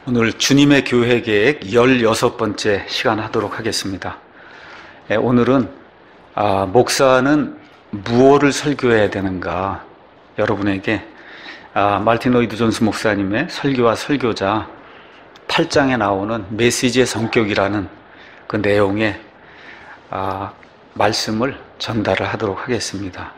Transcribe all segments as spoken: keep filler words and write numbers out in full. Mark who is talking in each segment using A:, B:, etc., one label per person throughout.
A: 오늘 주님의 교회 계획 열여섯 번째 시간 하도록 하겠습니다. 오늘은 아, 목사는 무엇을 설교해야 되는가, 여러분에게 아, 말틴 로이드 존스 목사님의 설교와 설교자 팔 장에 나오는 메시지의 성격이라는 그 내용의 아, 말씀을 전달을 하도록 하겠습니다.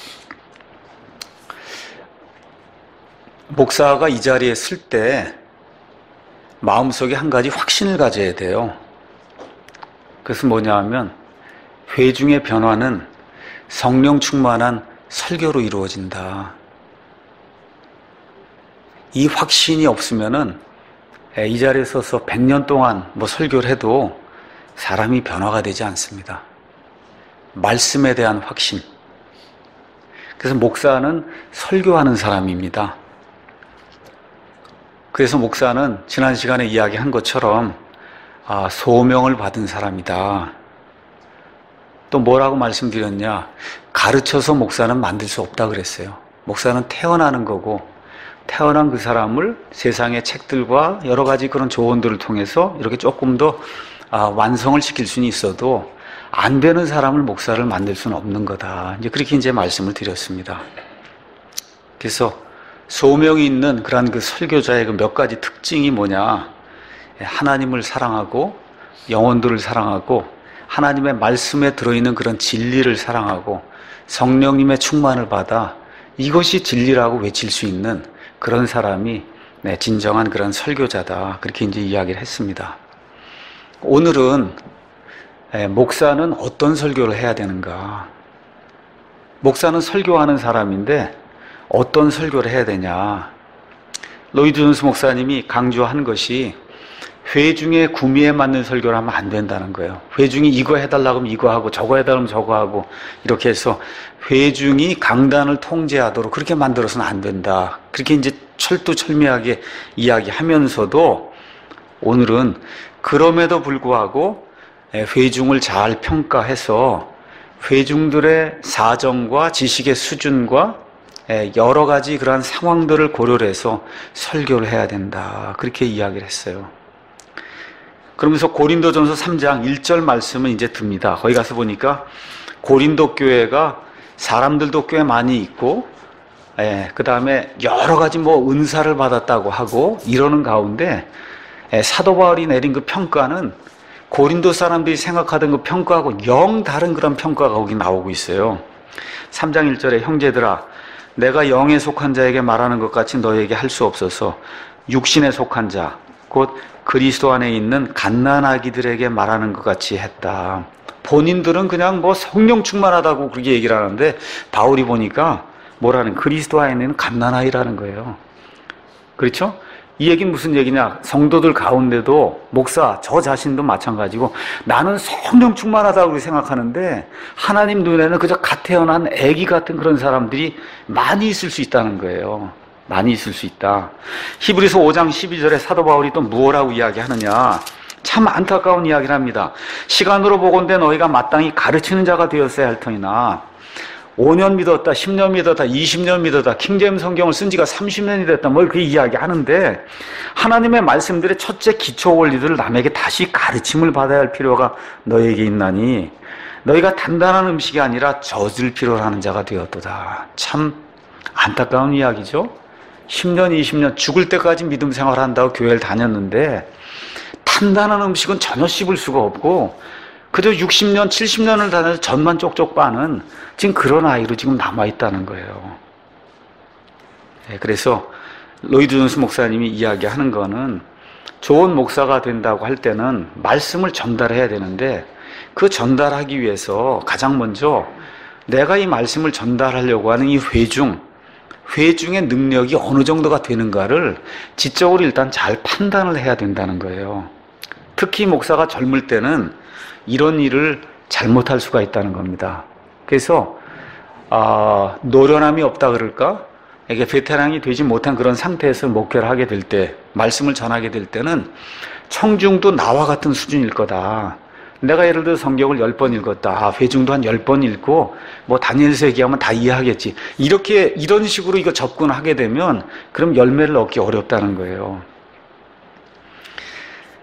A: 목사가 이 자리에 설 때 마음속에 한 가지 확신을 가져야 돼요. 그것은 뭐냐 하면, 회중의 변화는 성령 충만한 설교로 이루어진다. 이 확신이 없으면은 이 자리에 서서 백 년 동안 뭐 설교를 해도 사람이 변화가 되지 않습니다. 말씀에 대한 확신. 그래서 목사는 설교하는 사람입니다. 그래서 목사는 지난 시간에 이야기한 것처럼 아, 소명을 받은 사람이다. 또 뭐라고 말씀드렸냐? 가르쳐서 목사는 만들 수 없다 그랬어요. 목사는 태어나는 거고, 태어난 그 사람을 세상의 책들과 여러 가지 그런 조언들을 통해서 이렇게 조금 더 아, 완성을 시킬 수는 있어도 안 되는 사람을 목사를 만들 수는 없는 거다. 이제 그렇게 이제 말씀을 드렸습니다. 그래서 소명이 있는 그런 그 설교자의 그 몇 가지 특징이 뭐냐? 하나님을 사랑하고 영혼들을 사랑하고 하나님의 말씀에 들어있는 그런 진리를 사랑하고 성령님의 충만을 받아 이것이 진리라고 외칠 수 있는 그런 사람이 네, 진정한 그런 설교자다. 그렇게 이제 이야기를 했습니다. 오늘은 네, 목사는 어떤 설교를 해야 되는가? 목사는 설교하는 사람인데 어떤 설교를 해야 되냐? 로이드 존스 목사님이 강조한 것이 회중의 구미에 맞는 설교를 하면 안 된다는 거예요. 회중이 이거 해달라고 하면 이거 하고 저거 해달라고 하면 저거 하고 이렇게 해서 회중이 강단을 통제하도록 그렇게 만들어서는 안 된다. 그렇게 이제 철두철미하게 이야기하면서도 오늘은 그럼에도 불구하고 회중을 잘 평가해서 회중들의 사정과 지식의 수준과 여러 가지 그러한 상황들을 고려를 해서 설교를 해야 된다. 그렇게 이야기를 했어요. 그러면서 고린도전서 삼 장 일 절 말씀은 이제 듭니다. 거기 가서 보니까 고린도 교회가 사람들도 꽤 많이 있고, 예, 그 다음에 여러 가지 뭐 은사를 받았다고 하고 이러는 가운데 예, 사도 바울이 내린 그 평가는 고린도 사람들이 생각하던 그 평가하고 영 다른 그런 평가가 거기 나오고 있어요. 삼 장 일 절에 형제들아, 내가 영에 속한 자에게 말하는 것 같이 너에게 할 수 없어서 육신에 속한 자, 곧 그리스도 안에 있는 갓난아기들에게 말하는 것 같이 했다. 본인들은 그냥 뭐 성령 충만하다고 그렇게 얘기를 하는데 바울이 보니까 뭐라는, 그리스도 안에 있는 갓난아이라는 거예요. 그렇죠? 이 얘기는 무슨 얘기냐? 성도들 가운데도 목사 저 자신도 마찬가지고 나는 성령 충만하다고 생각하는데 하나님 눈에는 그저 갓 태어난 아기 같은 그런 사람들이 많이 있을 수 있다는 거예요. 많이 있을 수 있다. 히브리서 오 장 십이 절에 사도 바울이 또 무엇라고 이야기하느냐? 참 안타까운 이야기를 합니다. 시간으로 보건대 너희가 마땅히 가르치는 자가 되었어야 할 터이나 오 년 믿었다, 십 년 믿었다, 이십 년 믿었다, 킹제임스 성경을 쓴 지가 삼십 년이 됐다, 뭘 그 이야기 하는데, 하나님의 말씀들의 첫째 기초 원리들을 남에게 다시 가르침을 받아야 할 필요가 너에게 있나니, 너희가 단단한 음식이 아니라 젖을 필요로 하는 자가 되었도다. 참 안타까운 이야기죠? 십 년, 이십 년 죽을 때까지 믿음 생활을 한다고 교회를 다녔는데, 단단한 음식은 전혀 씹을 수가 없고, 그저 육십 년, 칠십 년을 다녀서 젖만 쪽쪽 빠는 지금 그런 아이로 지금 남아있다는 거예요. 네, 그래서 로이드 존스 목사님이 이야기하는 거는 좋은 목사가 된다고 할 때는 말씀을 전달해야 되는데 그 전달하기 위해서 가장 먼저 내가 이 말씀을 전달하려고 하는 이 회중, 회중의 능력이 어느 정도가 되는가를 지적으로 일단 잘 판단을 해야 된다는 거예요. 특히 목사가 젊을 때는 이런 일을 잘못할 수가 있다는 겁니다. 그래서 아, 노련함이 없다 그럴까? 이게 베테랑이 되지 못한 그런 상태에서 목회를 하게 될 때, 말씀을 전하게 될 때는 청중도 나와 같은 수준일 거다. 내가 예를 들어 성경을 열 번 읽었다. 아, 회중도 한 열 번 읽고 뭐 다니엘서 얘기하면 다 이해하겠지. 이렇게 이런 식으로 이거 접근하게 되면 그럼 열매를 얻기 어렵다는 거예요.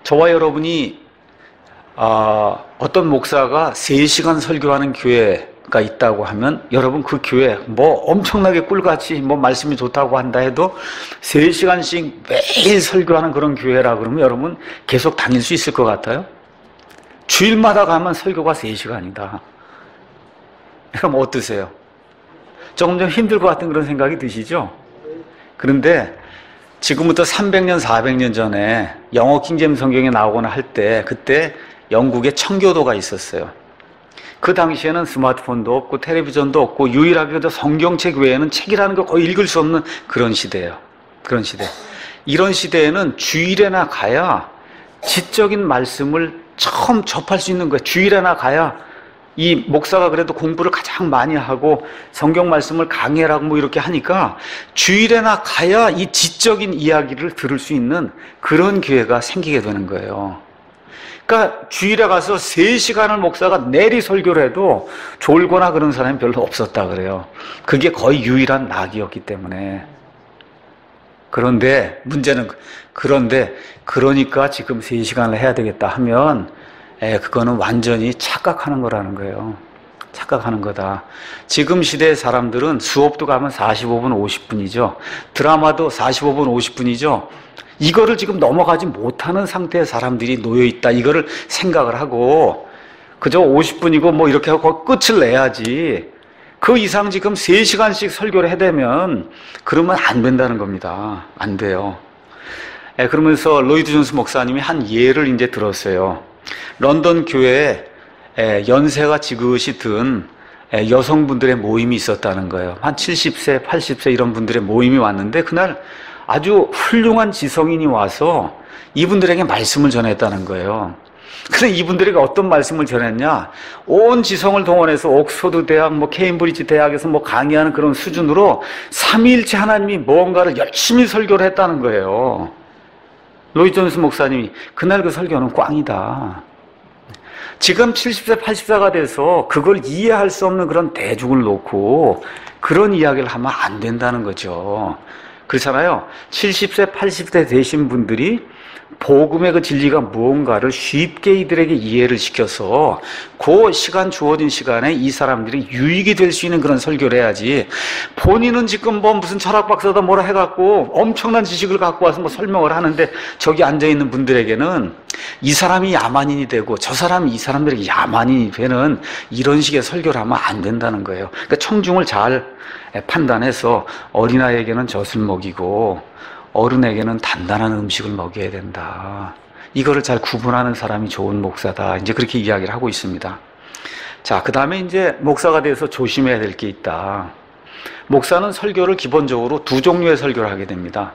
A: 저와 여러분이 아, 어떤 목사가 세 시간 설교하는 교회가 있다고 하면 여러분 그 교회 뭐 엄청나게 꿀같이 뭐 말씀이 좋다고 한다 해도 세 시간씩 매일 설교하는 그런 교회라 그러면 여러분 계속 다닐 수 있을 것 같아요? 주일마다 가면 설교가 세 시간이다. 그럼 어떠세요? 조금 좀 힘들 것 같은 그런 생각이 드시죠? 그런데 지금부터 삼백 년, 사백 년 전에 영어 킹제임 성경에 나오거나 할 때 그때 영국에 청교도가 있었어요. 그 당시에는 스마트폰도 없고 텔레비전도 없고 유일하게도 성경책 외에는 책이라는 걸 거의 읽을 수 없는 그런 시대예요. 그런 시대. 이런 시대에는 주일에나 가야 지적인 말씀을 처음 접할 수 있는 거예요. 주일에나 가야 이 목사가 그래도 공부를 가장 많이 하고 성경 말씀을 강해라고 뭐 이렇게 하니까 주일에나 가야 이 지적인 이야기를 들을 수 있는 그런 기회가 생기게 되는 거예요. 그러니까 주일에 가서 세 시간을 목사가 내리 설교를 해도 졸거나 그런 사람이 별로 없었다 그래요. 그게 거의 유일한 낙이었기 때문에. 그런데 문제는 그런데 그러니까 지금 세 시간을 해야 되겠다 하면 에, 그거는 완전히 착각하는 거라는 거예요. 착각하는 거다. 지금 시대의 사람들은 수업도 가면 사십오 분, 오십 분이죠. 드라마도 사십오 분, 오십 분이죠. 이거를 지금 넘어가지 못하는 상태의 사람들이 놓여있다. 이거를 생각을 하고 그저 오십 분이고 뭐 이렇게 하고 끝을 내야지. 그 이상 지금 세 시간씩 설교를 해대면 그러면 안 된다는 겁니다. 안 돼요. 에, 그러면서 로이드 존스 목사님이 한 예를 이제 들었어요. 런던 교회에 연세가 지긋이 든 여성분들의 모임이 있었다는 거예요. 한 칠십 세, 팔십 세 이런 분들의 모임이 왔는데 그날 아주 훌륭한 지성인이 와서 이분들에게 말씀을 전했다는 거예요. 그런데 이분들에게 어떤 말씀을 전했냐? 온 지성을 동원해서 옥스퍼드 대학, 뭐 케임브리지 대학에서 뭐 강의하는 그런 수준으로 삼위일체 하나님이 뭔가를 열심히 설교를 했다는 거예요. 로이드 존스 목사님이 그날 그 설교는 꽝이다. 지금 칠십 세, 팔십 세가 돼서 그걸 이해할 수 없는 그런 대중을 놓고 그런 이야기를 하면 안 된다는 거죠. 그렇잖아요. 칠십 세, 팔십 세 되신 분들이 복음의 그 진리가 무언가를 쉽게 이들에게 이해를 시켜서 그 시간 주어진 시간에 이 사람들이 유익이 될 수 있는 그런 설교를 해야지. 본인은 지금 뭐 무슨 철학 박사다 뭐라 해갖고 엄청난 지식을 갖고 와서 뭐 설명을 하는데 저기 앉아있는 분들에게는 이 사람이 야만인이 되고 저 사람이 이 사람들에게 야만인이 되는 이런 식의 설교를 하면 안 된다는 거예요. 그러니까 청중을 잘 판단해서 어린아이에게는 젖을 먹이고 어른에게는 단단한 음식을 먹여야 된다. 이거를 잘 구분하는 사람이 좋은 목사다. 이제 그렇게 이야기를 하고 있습니다. 자, 그 다음에 이제 목사가 돼서 조심해야 될 게 있다. 목사는 설교를 기본적으로 두 종류의 설교를 하게 됩니다.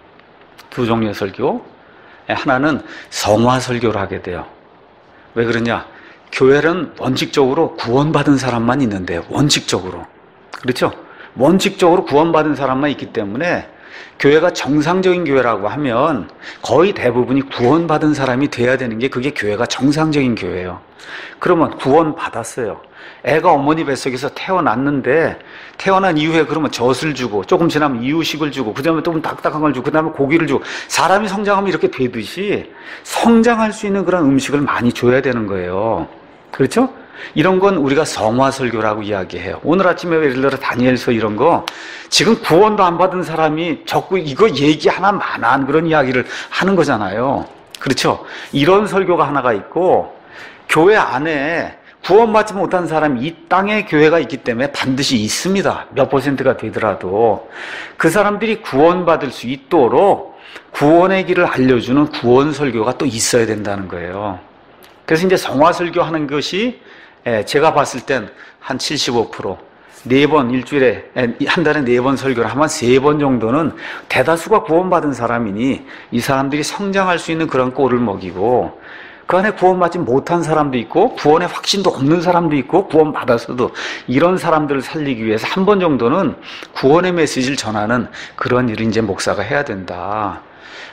A: 두 종류의 설교. 하나는 성화 설교를 하게 돼요. 왜 그러냐? 교회는 원칙적으로 구원받은 사람만 있는데요. 원칙적으로. 그렇죠? 원칙적으로 구원받은 사람만 있기 때문에 교회가 정상적인 교회라고 하면 거의 대부분이 구원받은 사람이 돼야 되는 게 그게 교회가 정상적인 교회예요. 그러면 구원받았어요. 애가 어머니 뱃속에서 태어났는데 태어난 이후에 그러면 젖을 주고 조금 지나면 이유식을 주고 그 다음에 조금 딱딱한 걸 주고 그 다음에 고기를 주고 사람이 성장하면 이렇게 되듯이 성장할 수 있는 그런 음식을 많이 줘야 되는 거예요. 그렇죠? 이런 건 우리가 성화설교라고 이야기해요. 오늘 아침에 예를 들어 다니엘서 이런 거 지금 구원도 안 받은 사람이 자꾸 이거 얘기 하나만 한 그런 이야기를 하는 거잖아요. 그렇죠? 이런 설교가 하나가 있고 교회 안에 구원받지 못한 사람이 이 땅에 교회가 있기 때문에 반드시 있습니다. 몇 퍼센트가 되더라도 그 사람들이 구원받을 수 있도록 구원의 길을 알려주는 구원 설교가 또 있어야 된다는 거예요. 그래서 이제 성화 설교하는 것이 제가 봤을 땐 한 칠십오 퍼센트 네 번 일주일에 한 달에 네 번 설교를 하면 세 번 정도는 대다수가 구원받은 사람이니 이 사람들이 성장할 수 있는 그런 꼴을 먹이고 그 안에 구원받지 못한 사람도 있고 구원의 확신도 없는 사람도 있고 구원받아서도 이런 사람들을 살리기 위해서 한 번 정도는 구원의 메시지를 전하는 그런 일을 이제 목사가 해야 된다.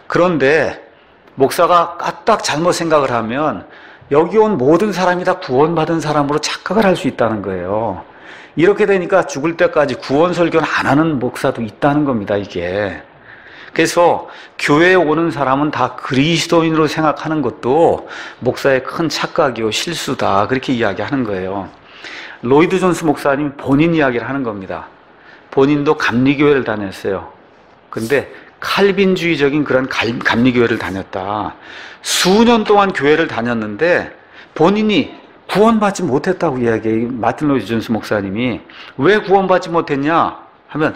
A: 그런데 목사가 까딱 잘못 생각을 하면 여기 온 모든 사람이 다 구원받은 사람으로 착각을 할 수 있다는 거예요. 이렇게 되니까 죽을 때까지 구원 설교는 안 하는 목사도 있다는 겁니다, 이게. 그래서 교회에 오는 사람은 다 그리스도인으로 생각하는 것도 목사의 큰 착각이요 실수다, 그렇게 이야기하는 거예요. 로이드 존스 목사님 본인 이야기를 하는 겁니다. 본인도 감리교회를 다녔어요. 근데 칼빈주의적인 그런 감리교회를 다녔다. 수년 동안 교회를 다녔는데 본인이 구원받지 못했다고 이야기해요. 마틴 로이드 존스 목사님이. 왜 구원받지 못했냐 하면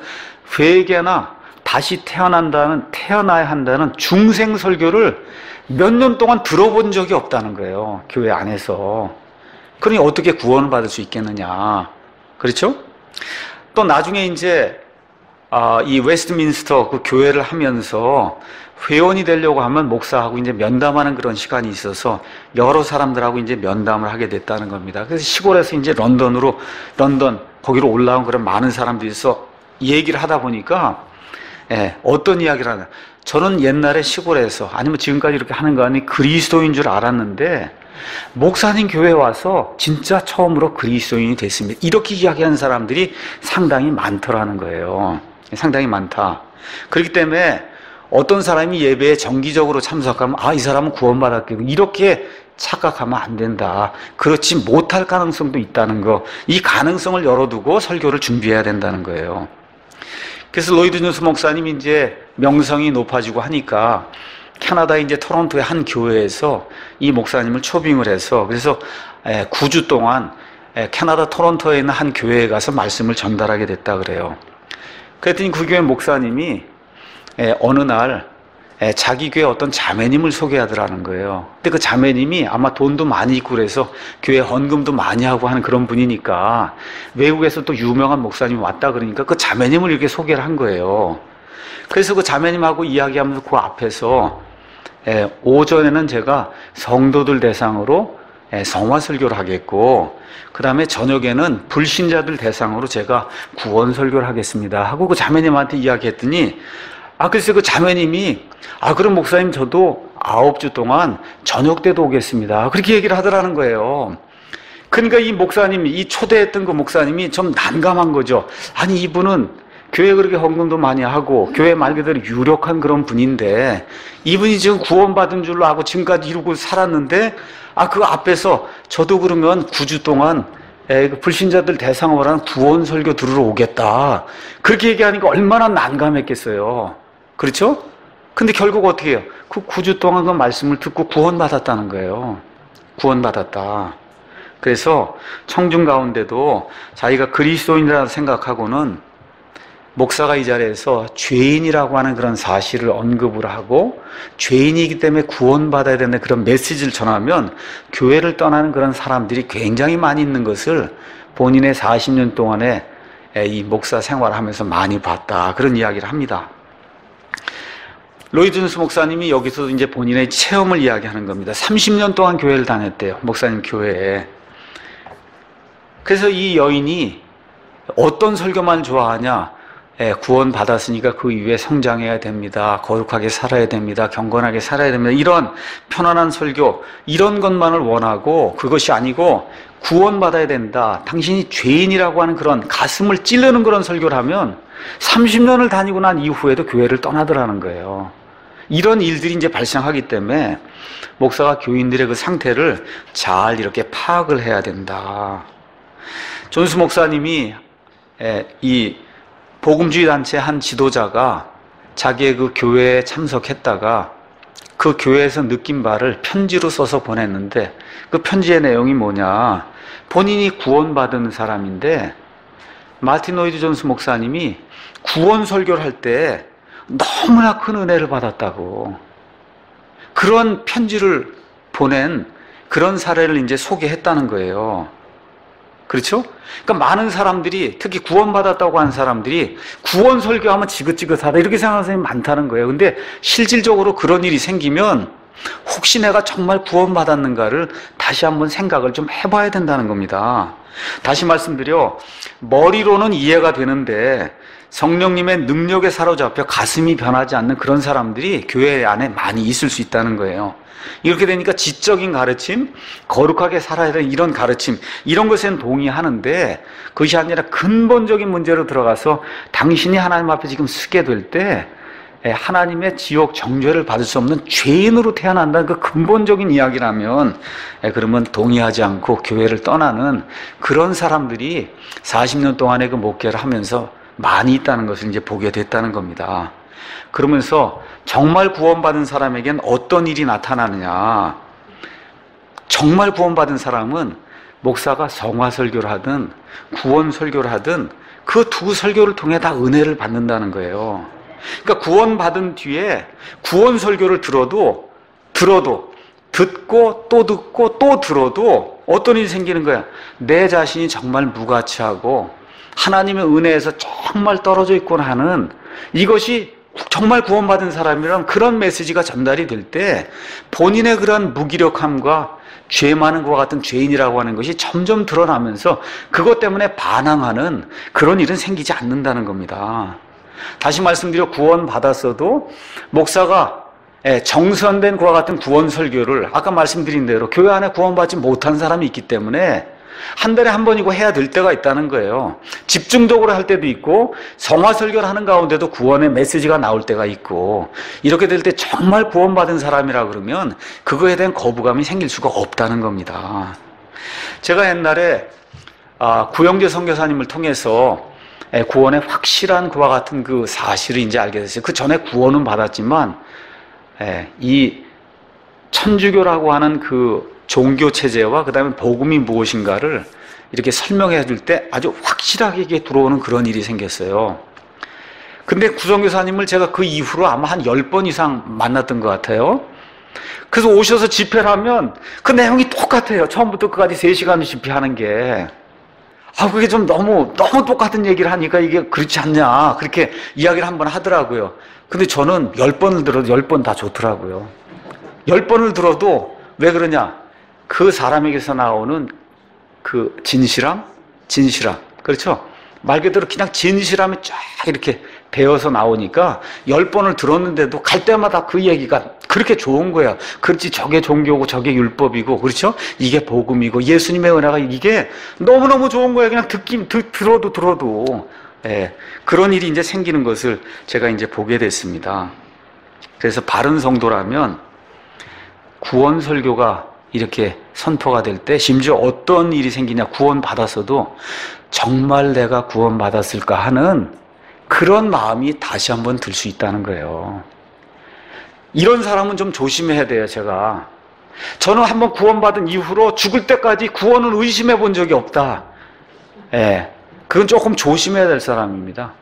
A: 회개나 다시 태어난다는, 태어나야 한다는 중생 설교를 몇 년 동안 들어본 적이 없다는 거예요. 교회 안에서. 그러니 어떻게 구원을 받을 수 있겠느냐. 그렇죠? 또 나중에 이제 아, 이 웨스트민스터 그 교회를 하면서 회원이 되려고 하면 목사하고 이제 면담하는 그런 시간이 있어서 여러 사람들하고 이제 면담을 하게 됐다는 겁니다. 그래서 시골에서 이제 런던으로, 런던, 거기로 올라온 그런 많은 사람들이 있어 얘기를 하다 보니까, 예, 어떤 이야기를 하냐. 저는 옛날에 시골에서, 아니면 지금까지 이렇게 하는 거 아니 그리스도인 줄 알았는데, 목사님 교회에 와서 진짜 처음으로 그리스도인이 됐습니다. 이렇게 이야기하는 사람들이 상당히 많더라는 거예요. 상당히 많다. 그렇기 때문에 어떤 사람이 예배에 정기적으로 참석하면 아, 이 사람은 구원받았겠고 이렇게 착각하면 안 된다. 그렇지 못할 가능성도 있다는 거. 이 가능성을 열어두고 설교를 준비해야 된다는 거예요. 그래서 로이드 존스 목사님이 이제 명성이 높아지고 하니까 캐나다 이제 토론토의 한 교회에서 이 목사님을 초빙을 해서, 그래서 구 주 동안 캐나다 토론토에 있는 한 교회에 가서 말씀을 전달하게 됐다 그래요. 그랬더니 그 교회 목사님이 어느 날 자기 교회 어떤 자매님을 소개하더라는 거예요. 근데 그 자매님이 아마 돈도 많이 있고 그래서 교회 헌금도 많이 하고 하는 그런 분이니까 외국에서 또 유명한 목사님이 왔다 그러니까 그 자매님을 이렇게 소개를 한 거예요. 그래서 그 자매님하고 이야기하면서 그 앞에서 오전에는 제가 성도들 대상으로 성화 설교를 하겠고, 그 다음에 저녁에는 불신자들 대상으로 제가 구원 설교를 하겠습니다 하고 그 자매님한테 이야기했더니, 아, 글쎄 그 자매님이, 아, 그럼 목사님 저도 아홉 주 동안 저녁 때도 오겠습니다, 그렇게 얘기를 하더라는 거예요. 그러니까 이 목사님이, 이 초대했던 그 목사님이 좀 난감한 거죠. 아니, 이분은 교회 그렇게 헌금도 많이 하고 교회 말 그대로 유력한 그런 분인데 이분이 지금 구원받은 줄로 알고 지금까지 이루고 살았는데, 아, 그 앞에서 저도 그러면 구 주 동안 불신자들 대상으로 하는 구원 설교 들으러 오겠다, 그렇게 얘기하니까 얼마나 난감했겠어요. 그렇죠? 근데 결국 어떻게 해요? 그 구 주 동안 그 말씀을 듣고 구원받았다는 거예요. 구원받았다. 그래서 청중 가운데도 자기가 그리스도인이라고 생각하고는 목사가 이 자리에서 죄인이라고 하는 그런 사실을 언급을 하고 죄인이기 때문에 구원받아야 되는 그런 메시지를 전하면 교회를 떠나는 그런 사람들이 굉장히 많이 있는 것을 본인의 사십 년 동안에 이 목사 생활을 하면서 많이 봤다, 그런 이야기를 합니다. 로이드 존스 목사님이 여기서 이제 본인의 체험을 이야기하는 겁니다. 삼십 년 동안 교회를 다녔대요, 목사님 교회에. 그래서 이 여인이 어떤 설교만 좋아하냐? 예, 구원 받았으니까 그 이후에 성장해야 됩니다. 거룩하게 살아야 됩니다. 경건하게 살아야 됩니다. 이런 편안한 설교, 이런 것만을 원하고, 그것이 아니고 구원받아야 된다, 당신이 죄인이라고 하는 그런 가슴을 찌르는 그런 설교를 하면 삼십 년을 다니고 난 이후에도 교회를 떠나더라는 거예요. 이런 일들이 이제 발생하기 때문에 목사가 교인들의 그 상태를 잘 이렇게 파악을 해야 된다. 존스 목사님이 이 복음주의 단체 한 지도자가 자기의 그 교회에 참석했다가 그 교회에서 느낀 바를 편지로 써서 보냈는데, 그 편지의 내용이 뭐냐, 본인이 구원받은 사람인데 마틴 로이드 존스 목사님이 구원 설교를 할 때 너무나 큰 은혜를 받았다고, 그런 편지를 보낸 그런 사례를 이제 소개했다는 거예요. 그렇죠? 그러니까 많은 사람들이, 특히 구원받았다고 하는 사람들이 구원 설교하면 지긋지긋하다 이렇게 생각하는 사람이 많다는 거예요. 근데 실질적으로 그런 일이 생기면 혹시 내가 정말 구원받았는가를 다시 한번 생각을 좀 해봐야 된다는 겁니다. 다시 말씀드려, 머리로는 이해가 되는데 성령님의 능력에 사로잡혀 가슴이 변하지 않는 그런 사람들이 교회 안에 많이 있을 수 있다는 거예요. 이렇게 되니까 지적인 가르침, 거룩하게 살아야 되는 이런 가르침, 이런 것에는 동의하는데 그것이 아니라 근본적인 문제로 들어가서 당신이 하나님 앞에 지금 서게 될 때 하나님의 지옥 정죄를 받을 수 없는 죄인으로 태어난다는 그 근본적인 이야기라면 그러면 동의하지 않고 교회를 떠나는 그런 사람들이 사십 년 동안의 그 목회를 하면서 많이 있다는 것을 이제 보게 됐다는 겁니다. 그러면서 정말 구원받은 사람에겐 어떤 일이 나타나느냐. 정말 구원받은 사람은 목사가 성화설교를 하든 구원설교를 하든 그 두 설교를 통해 다 은혜를 받는다는 거예요. 그러니까 구원받은 뒤에 구원설교를 들어도 들어도 듣고 또 듣고 또 들어도 어떤 일이 생기는 거야. 내 자신이 정말 무가치하고 하나님의 은혜에서 정말 떨어져 있구나 하는, 이것이 정말 구원받은 사람이란 그런 메시지가 전달이 될 때 본인의 그런 무기력함과 죄 많은 것과 같은 죄인이라고 하는 것이 점점 드러나면서 그것 때문에 반항하는 그런 일은 생기지 않는다는 겁니다. 다시 말씀드려, 구원받았어도 목사가 정선된 것과 같은 구원 설교를 아까 말씀드린 대로 교회 안에 구원받지 못한 사람이 있기 때문에 한 달에 한 번이고 해야 될 때가 있다는 거예요. 집중적으로 할 때도 있고 성화 설교를 하는 가운데도 구원의 메시지가 나올 때가 있고, 이렇게 될 때 정말 구원받은 사람이라 그러면 그거에 대한 거부감이 생길 수가 없다는 겁니다. 제가 옛날에 구영재 선교사님을 통해서 구원의 확실한 그와 같은 그 사실을 이제 알게 됐어요. 그 전에 구원은 받았지만 이 천주교라고 하는 그 종교 체제와 그 다음에 복음이 무엇인가를 이렇게 설명해 줄 때 아주 확실하게 이게 들어오는 그런 일이 생겼어요. 근데 구성교사님을 제가 그 이후로 아마 한 열 번 이상 만났던 것 같아요. 그래서 오셔서 집회를 하면 그 내용이 똑같아요. 처음부터 끝까지 세 시간을 집회하는 게. 아, 그게 좀 너무, 너무 똑같은 얘기를 하니까 이게 그렇지 않냐. 그렇게 이야기를 한번 하더라고요. 근데 저는 열 번을 들어도 열 번 다 좋더라고요. 열 번을 들어도 왜 그러냐. 그 사람에게서 나오는 그 진실함? 진실함. 그렇죠? 말 그대로 그냥 진실함이 쫙 이렇게 배어서 나오니까 열 번을 들었는데도 갈 때마다 그 얘기가 그렇게 좋은 거야. 그렇지, 저게 종교고 저게 율법이고, 그렇죠? 이게 복음이고 예수님의 은혜가 이게 너무너무 좋은 거야. 그냥 듣긴, 듣, 들어도 들어도. 예, 그런 일이 이제 생기는 것을 제가 이제 보게 됐습니다. 그래서 바른 성도라면 구원 설교가 이렇게 선포가 될 때 심지어 어떤 일이 생기냐, 구원받았어도 정말 내가 구원받았을까 하는 그런 마음이 다시 한번 들 수 있다는 거예요. 이런 사람은 좀 조심해야 돼요. 제가 저는 한번 구원받은 이후로 죽을 때까지 구원을 의심해 본 적이 없다. 예, 그건 조금 조심해야 될 사람입니다.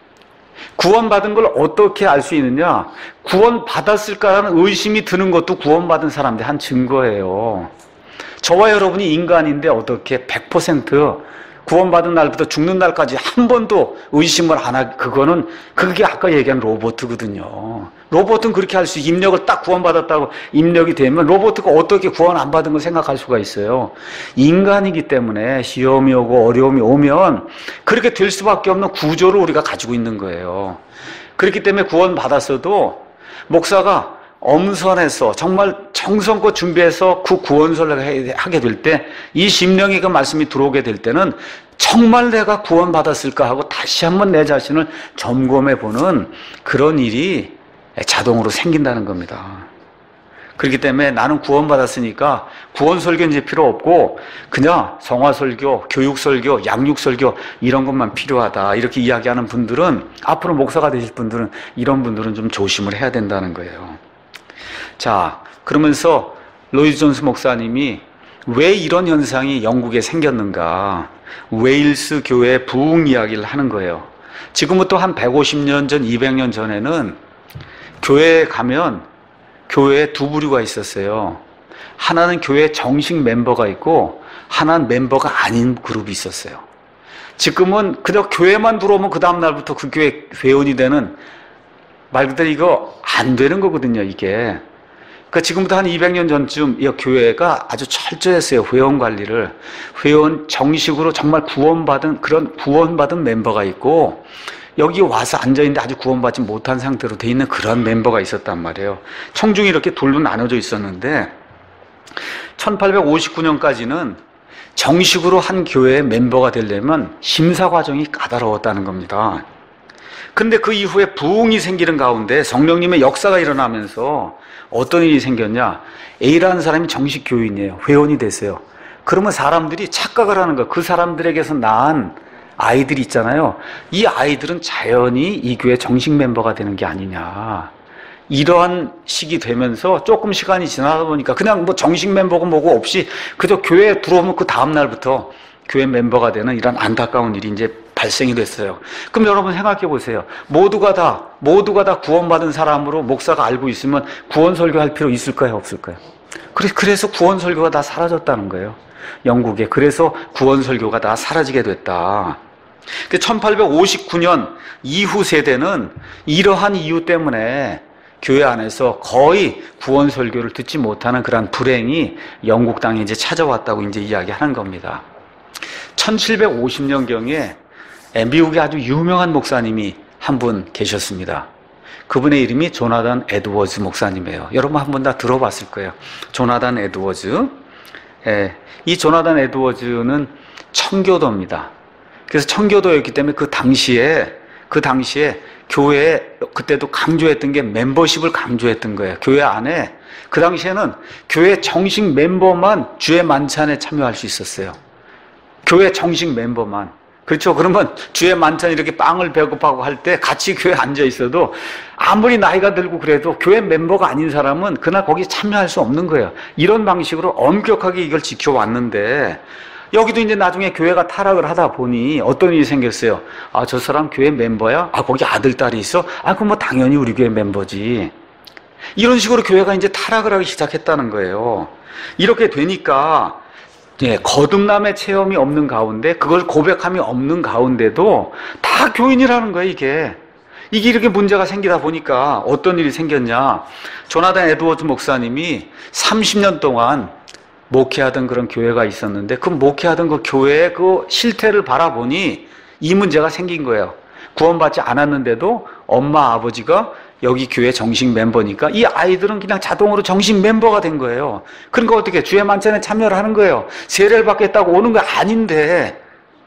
A: 구원받은 걸 어떻게 알 수 있느냐? 구원받았을까라는 의심이 드는 것도 구원받은 사람들의 한 증거예요. 저와 여러분이 인간인데 어떻게 백 퍼센트 구원받은 날부터 죽는 날까지 한 번도 의심을 안 하, 그거는, 그게 아까 얘기한 로봇거든요. 로봇은 그렇게 할 수, 입력을 딱 구원받았다고 입력이 되면 로봇가 어떻게 구원 안 받은 걸 생각할 수가 있어요. 인간이기 때문에 시험이 오고 어려움이 오면 그렇게 될 수밖에 없는 구조를 우리가 가지고 있는 거예요. 그렇기 때문에 구원받았어도 목사가 엄선해서 정말 정성껏 준비해서 그 구원설을 하게 될 때 이 심령의 그 말씀이 들어오게 될 때는 정말 내가 구원받았을까 하고 다시 한번 내 자신을 점검해보는 그런 일이 자동으로 생긴다는 겁니다. 그렇기 때문에 나는 구원받았으니까 구원설교는 이제 필요 없고 그냥 성화설교, 교육설교, 양육설교 이런 것만 필요하다 이렇게 이야기하는 분들은, 앞으로 목사가 되실 분들은 이런 분들은 좀 조심을 해야 된다는 거예요. 자, 그러면서 로이드 존스 목사님이 왜 이런 현상이 영국에 생겼는가, 웨일스 교회의 부흥 이야기를 하는 거예요. 지금부터 한 백오십 년 전, 이백 년 전에는 교회에 가면 교회에 두 부류가 있었어요. 하나는 교회 정식 멤버가 있고 하나는 멤버가 아닌 그룹이 있었어요. 지금은 그냥 교회만 들어오면 그 다음 날부터 그 교회 회원이 되는, 말 그대로 이거 안 되는 거거든요, 이게. 그러니까 지금부터 한 이백 년 전쯤 이 교회가 아주 철저했어요. 회원 관리를. 회원 정식으로 정말 구원받은, 그런 구원받은 멤버가 있고 여기 와서 앉아있는데 아주 구원받지 못한 상태로 돼 있는 그런 멤버가 있었단 말이에요. 청중이 이렇게 둘로 나눠져 있었는데 천팔백오십구 년까지는 정식으로 한 교회의 멤버가 되려면 심사 과정이 까다로웠다는 겁니다. 근데 그 이후에 부흥이 생기는 가운데 성령님의 역사가 일어나면서 어떤 일이 생겼냐? A라는 사람이 정식 교인이에요. 회원이 됐어요. 그러면 사람들이 착각을 하는 거예요. 그 사람들에게서 낳은 아이들이 있잖아요. 이 아이들은 자연히 이 교회 정식 멤버가 되는 게 아니냐. 이러한 시기 되면서 조금 시간이 지나다 보니까 그냥 뭐 정식 멤버고 뭐고 없이 그저 교회에 들어오면 그 다음날부터 교회 멤버가 되는 이런 안타까운 일이 이제 발생이 됐어요. 그럼 여러분 생각해 보세요. 모두가 다, 모두가 다 구원받은 사람으로 목사가 알고 있으면 구원 설교할 필요 있을까요? 없을까요? 그래서 구원 설교가 다 사라졌다는 거예요. 영국에. 그래서 구원 설교가 다 사라지게 됐다. 천팔백오십구 년 이후 세대는 이러한 이유 때문에 교회 안에서 거의 구원 설교를 듣지 못하는 그런 불행이 영국 땅에 이제 찾아왔다고 이제 이야기하는 겁니다. 천칠백오십 년경에 미국의 아주 유명한 목사님이 한 분 계셨습니다. 그분의 이름이 조나단 에드워즈 목사님이에요. 여러분 한 번 다 들어봤을 거예요. 조나단 에드워즈. 예, 이 조나단 에드워즈는 청교도입니다. 그래서 청교도였기 때문에 그 당시에 그 당시에 교회에 그때도 강조했던 게 멤버십을 강조했던 거예요. 교회 안에 그 당시에는 교회 정식 멤버만 주의 만찬에 참여할 수 있었어요. 교회 정식 멤버만. 그렇죠. 그러면 주의 만찬 이렇게 빵을 배고파고 할 때 같이 교회에 앉아 있어도 아무리 나이가 들고 그래도 교회 멤버가 아닌 사람은 그날 거기 참여할 수 없는 거예요. 이런 방식으로 엄격하게 이걸 지켜왔는데 여기도 이제 나중에 교회가 타락을 하다 보니 어떤 일이 생겼어요. 아, 저 사람 교회 멤버야? 아, 거기 아들, 딸이 있어? 아, 그럼 뭐 당연히 우리 교회 멤버지. 이런 식으로 교회가 이제 타락을 하기 시작했다는 거예요. 이렇게 되니까 예, 거듭남의 체험이 없는 가운데 그걸 고백함이 없는 가운데도 다 교인이라는 거예요. 이게 이게 이렇게 문제가 생기다 보니까 어떤 일이 생겼냐. 조나단 에드워즈 목사님이 삼십 년 동안 목회하던 그런 교회가 있었는데 그 목회하던 그 교회의 그 실태를 바라보니 이 문제가 생긴 거예요. 구원받지 않았는데도 엄마 아버지가 여기 교회 정식 멤버니까 이 아이들은 그냥 자동으로 정식 멤버가 된 거예요. 그러니까 어떻게 주의 만찬에 참여를 하는 거예요. 세례를 받겠다고 오는 거 아닌데.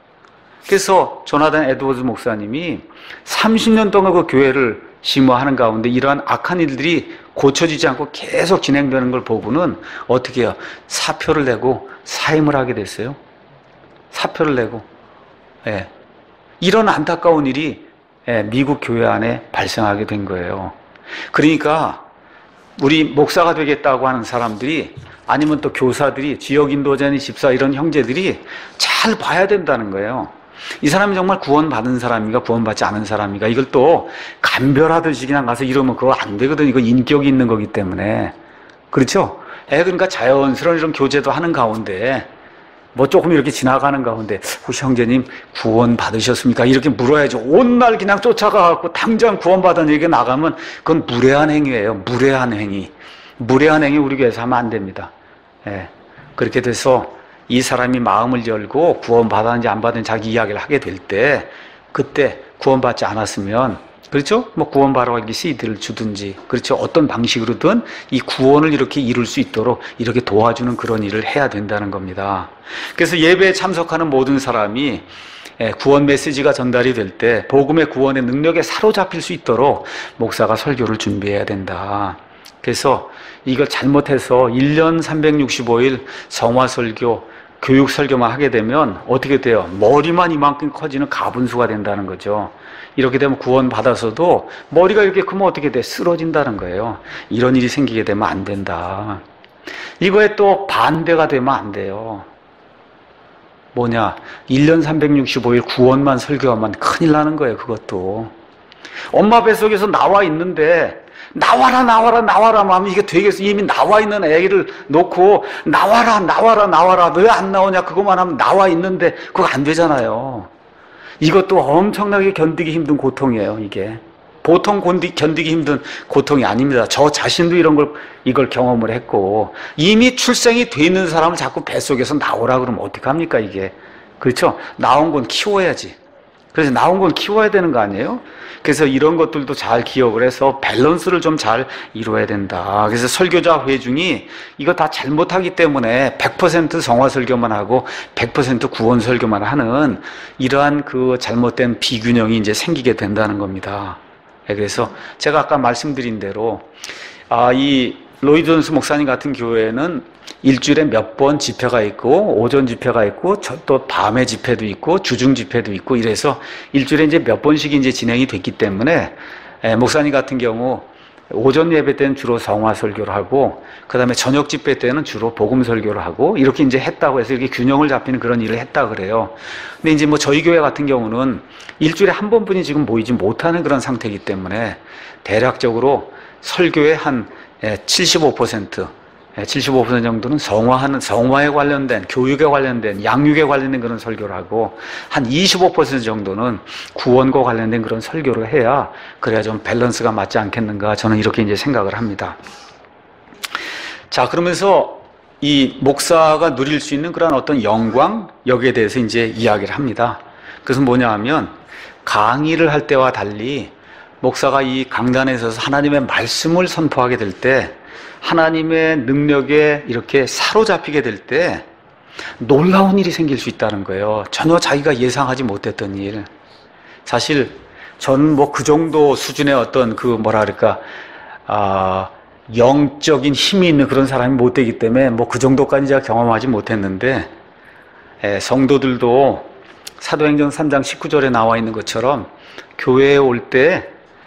A: 그래서 조나단 에드워즈 목사님이 삼십 년 동안 그 교회를 심호하는 가운데 이러한 악한 일들이 고쳐지지 않고 계속 진행되는 걸 보고는 어떻게 해요? 사표를 내고 사임을 하게 됐어요. 사표를 내고. 예. 이런 안타까운 일이 미국 교회 안에 발생하게 된 거예요. 그러니까 우리 목사가 되겠다고 하는 사람들이 아니면 또 교사들이 지역 인도자니 집사 이런 형제들이 잘 봐야 된다는 거예요. 이 사람이 정말 구원받은 사람인가 구원받지 않은 사람인가 이걸 또 감별하듯이 그냥 가서 이러면 그거 안 되거든. 이거 인격이 있는 거기 때문에. 그렇죠? 에 그러니까 자연스러운 이런 교제도 하는 가운데 뭐 조금 이렇게 지나가는 가운데 혹시 형제님 구원 받으셨습니까? 이렇게 물어야죠. 온 날 그냥 쫓아가갖고 당장 구원받은 얘기가 나가면 그건 무례한 행위예요. 무례한 행위. 무례한 행위 우리 교회에서 하면 안 됩니다. 예. 그렇게 돼서 이 사람이 마음을 열고 구원받았는지 안 받았는지 자기 이야기를 하게 될 때 그때 구원받지 않았으면 그렇죠? 뭐 구원받으러 가기 씨디를 주든지 그렇죠? 어떤 방식으로든 이 구원을 이렇게 이룰 수 있도록 이렇게 도와주는 그런 일을 해야 된다는 겁니다. 그래서 예배에 참석하는 모든 사람이 구원 메시지가 전달이 될 때 복음의 구원의 능력에 사로잡힐 수 있도록 목사가 설교를 준비해야 된다. 그래서 이걸 잘못해서 일 년 삼백육십오 일 성화설교 교육 설교만 하게 되면 어떻게 돼요? 머리만 이만큼 커지는 가분수가 된다는 거죠. 이렇게 되면 구원 받아서도 머리가 이렇게 크면 어떻게 돼? 쓰러진다는 거예요. 이런 일이 생기게 되면 안 된다. 이거에 또 반대가 되면 안 돼요. 뭐냐? 일 년 삼백육십오 일 구원만 설교하면 큰일 나는 거예요. 그것도. 엄마 뱃속에서 나와 있는데 나와라 나와라 나와라 하면 이게 되겠어. 이미 나와 있는 애기를 놓고 나와라 나와라 나와라 왜 안 나오냐 그것만 하면 나와 있는데 그거 안 되잖아요. 이것도 엄청나게 견디기 힘든 고통이에요. 이게 보통 견디기 힘든 고통이 아닙니다. 저 자신도 이런 걸 이걸 경험을 했고 이미 출생이 돼 있는 사람을 자꾸 뱃속에서 나오라 그러면 어떡합니까 이게. 그렇죠? 나온 건 키워야지. 그래서 나온 걸 키워야 되는 거 아니에요? 그래서 이런 것들도 잘 기억을 해서 밸런스를 좀 잘 이루어야 된다. 그래서 설교자 회중이 이거 다 잘못하기 때문에 백 퍼센트 성화 설교만 하고 백 퍼센트 구원 설교만 하는 이러한 그 잘못된 비균형이 이제 생기게 된다는 겁니다. 그래서 제가 아까 말씀드린 대로 아, 이 로이드 존스 목사님 같은 교회는 일주일에 몇 번 집회가 있고 오전 집회가 있고 또 밤에 집회도 있고 주중 집회도 있고 이래서 일주일에 이제 몇 번씩 이제 진행이 됐기 때문에 에, 목사님 같은 경우 오전 예배 때는 주로 성화 설교를 하고 그다음에 저녁 집회 때는 주로 복음 설교를 하고 이렇게 이제 했다고 해서 이렇게 균형을 잡히는 그런 일을 했다 그래요. 근데 이제 뭐 저희 교회 같은 경우는 일주일에 한 번뿐이 지금 모이지 못하는 그런 상태이기 때문에 대략적으로 설교의 한 칠십오 퍼센트 칠십오 퍼센트 정도는 성화하는, 성화에 관련된, 교육에 관련된, 양육에 관련된 그런 설교를 하고, 한 이십오 퍼센트 정도는 구원과 관련된 그런 설교를 해야, 그래야 좀 밸런스가 맞지 않겠는가, 저는 이렇게 이제 생각을 합니다. 자, 그러면서 이 목사가 누릴 수 있는 그런 어떤 영광, 여기에 대해서 이제 이야기를 합니다. 그래서 뭐냐 하면, 강의를 할 때와 달리, 목사가 이 강단에 서서 하나님의 말씀을 선포하게 될 때, 하나님의 능력에 이렇게 사로잡히게 될 때 놀라운 일이 생길 수 있다는 거예요. 전혀 자기가 예상하지 못했던 일. 사실 저는 뭐 그 정도 수준의 어떤 그 뭐라 그럴까 아, 영적인 힘이 있는 그런 사람이 못 되기 때문에 뭐 그 정도까지 제가 경험하지 못했는데 에, 성도들도 사도행전 삼 장 십구 절에 나와 있는 것처럼 교회에 올때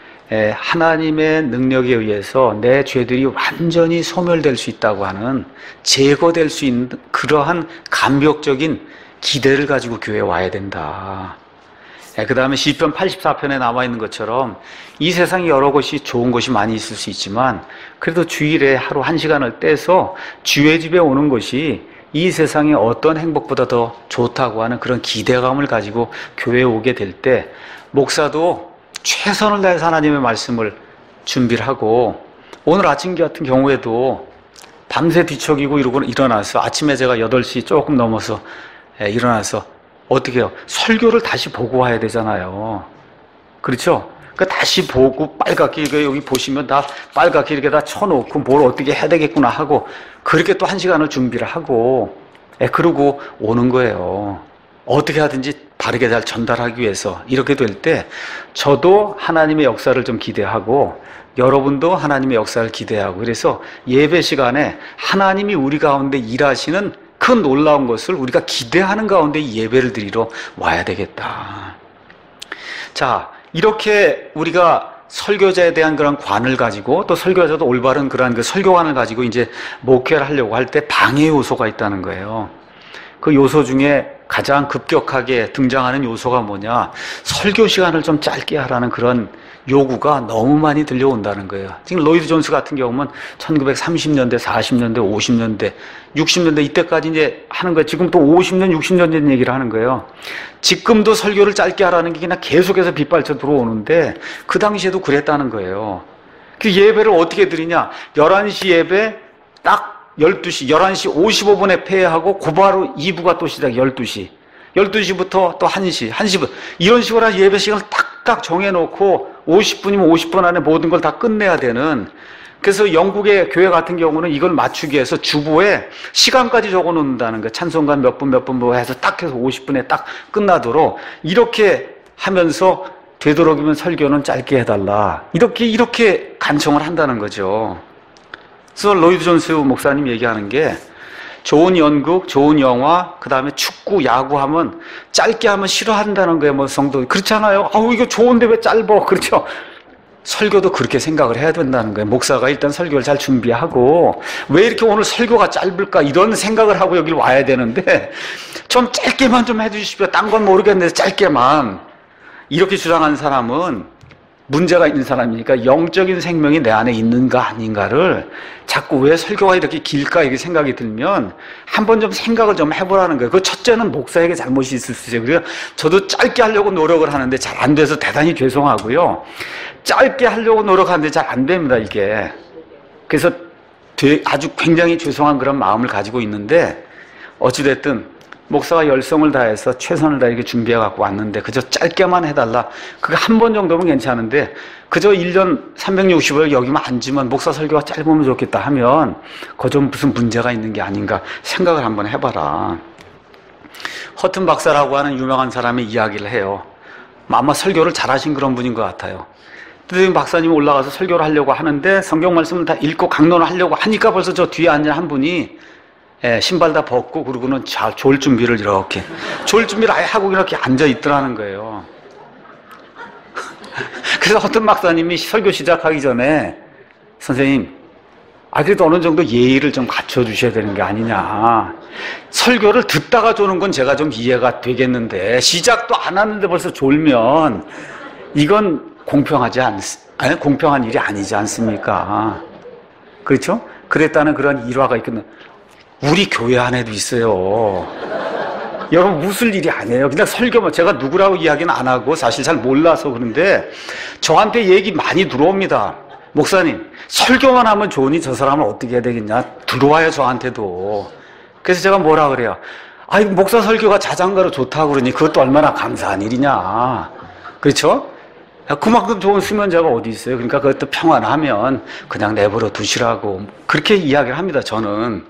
A: 하나님의 능력에 의해서 내 죄들이 완전히 소멸될 수 있다고 하는, 제거될 수 있는 그러한 감격적인 기대를 가지고 교회에 와야 된다. 그 다음에 시편 팔십사 편에 나와 있는 것처럼 이 세상에 여러 것이 좋은 것이 많이 있을 수 있지만 그래도 주일에 하루 한 시간을 떼서 주의 집에 오는 것이 이 세상의 어떤 행복보다 더 좋다고 하는 그런 기대감을 가지고 교회에 오게 될 때 목사도 최선을 다해서 하나님의 말씀을 준비를 하고, 오늘 아침 같은 경우에도 밤새 뒤척이고 이러고 일어나서 아침에 제가 여덟 시 조금 넘어서 일어나서 어떻게 해요? 설교를 다시 보고 와야 되잖아요. 그렇죠? 그 다시 보고 빨갛게 여기 보시면 다 빨갛게 이렇게 다 쳐놓고 뭘 어떻게 해야 되겠구나 하고 그렇게 또 한 시간을 준비를 하고 그러고 오는 거예요. 어떻게 하든지 바르게 잘 전달하기 위해서. 이렇게 될 때 저도 하나님의 역사를 좀 기대하고 여러분도 하나님의 역사를 기대하고, 그래서 예배 시간에 하나님이 우리 가운데 일하시는 그 놀라운 것을 우리가 기대하는 가운데 이 예배를 드리러 와야 되겠다. 자, 이렇게 우리가 설교자에 대한 그런 관을 가지고 또 설교자도 올바른 그런 그 설교관을 가지고 이제 목회를 하려고 할 때 방해 요소가 있다는 거예요. 그 요소 중에 가장 급격하게 등장하는 요소가 뭐냐, 설교 시간을 좀 짧게 하라는 그런 요구가 너무 많이 들려온다는 거예요. 지금 로이드 존스 같은 경우는 천구백삼십 년대, 사십 년대, 오십 년대, 육십 년대 이때까지 이제 하는 거예요. 지금 또 오십 년, 육십 년 된 얘기를 하는 거예요. 지금도 설교를 짧게 하라는 게 그냥 계속해서 빗발쳐 들어오는데 그 당시에도 그랬다는 거예요. 그 예배를 어떻게 드리냐, 열한 시 예배 딱 열두 시, 열한 시 오십오 분에 폐회하고 곧바로 이 부가 또 시작, 열두 시. 열두 시부터 또 한 시, 한 시부터. 이런 식으로 예배 시간을 딱딱 정해놓고 오십 분이면 오십 분 안에 모든 걸 다 끝내야 되는. 그래서 영국의 교회 같은 경우는 이걸 맞추기 위해서 주보에 시간까지 적어 놓는다는 거예요. 찬송가 몇 분, 몇 분 뭐 해서 딱 해서 오십 분에 딱 끝나도록 이렇게 하면서 되도록이면 설교는 짧게 해달라. 이렇게, 이렇게 간청을 한다는 거죠. 그래서 로이드 존스 목사님 얘기하는 게 좋은 연극, 좋은 영화, 그 다음에 축구, 야구 하면 짧게 하면 싫어한다는 거예요. 뭐 성도 그렇잖아요. 아우 이거 좋은데 왜 짧어? 그렇죠? 설교도 그렇게 생각을 해야 된다는 거예요. 목사가 일단 설교를 잘 준비하고 왜 이렇게 오늘 설교가 짧을까 이런 생각을 하고 여기를 와야 되는데 좀 짧게만 좀 해주십시오. 딴 건 모르겠는데 짧게만, 이렇게 주장하는 사람은 문제가 있는 사람이니까 영적인 생명이 내 안에 있는가 아닌가를 자꾸 왜 설교가 이렇게 길까 이렇게 생각이 들면 한번 좀 생각을 좀 해보라는 거예요. 그 첫째는 목사에게 잘못이 있을 수 있어요. 그래서 저도 짧게 하려고 노력을 하는데 잘 안 돼서 대단히 죄송하고요. 짧게 하려고 노력하는데 잘 안 됩니다, 이게. 그래서 아주 굉장히 죄송한 그런 마음을 가지고 있는데 어찌됐든 목사가 열성을 다해서 최선을 다해 준비해 갖고 왔는데 그저 짧게만 해달라. 그게 한 번 정도면 괜찮은데 그저 일 년 삼백육십오 일 여기만 앉으면 목사 설교가 짧으면 좋겠다 하면 그거 좀 무슨 문제가 있는 게 아닌가 생각을 한번 해봐라. 허튼 박사라고 하는 유명한 사람의 이야기를 해요. 아마 설교를 잘하신 그런 분인 것 같아요. 선생님 박사님이 올라가서 설교를 하려고 하는데 성경 말씀을 다 읽고 강론을 하려고 하니까 벌써 저 뒤에 앉은 한 분이 예, 신발 다 벗고 그러고는 자, 졸 준비를 이렇게 졸 준비를 아예 하고 이렇게 앉아 있더라는 거예요. 그래서 어떤 박사님이 설교 시작하기 전에 선생님 아 그래도 어느 정도 예의를 좀 갖춰주셔야 되는 게 아니냐. 설교를 듣다가 조는 건 제가 좀 이해가 되겠는데 시작도 안 하는데 벌써 졸면 이건 공평하지 않, 아니, 공평한 일이 아니지 않습니까? 그렇죠? 그랬다는 그런 일화가 있거든요. 우리 교회 안에도 있어요. 여러분 웃을 일이 아니에요. 그냥 설교만 제가 누구라고 이야기는 안 하고 사실 잘 몰라서 그런데 저한테 얘기 많이 들어옵니다. 목사님 설교만 하면 좋으니 저 사람을 어떻게 해야 되겠냐 들어와요 저한테도. 그래서 제가 뭐라 그래요. 아이 목사 설교가 자장가로 좋다고 그러니 그것도 얼마나 감사한 일이냐. 그렇죠? 그만큼 좋은 수면제가 어디 있어요. 그러니까 그것도 평안하면 그냥 내버려 두시라고 그렇게 이야기를 합니다 저는.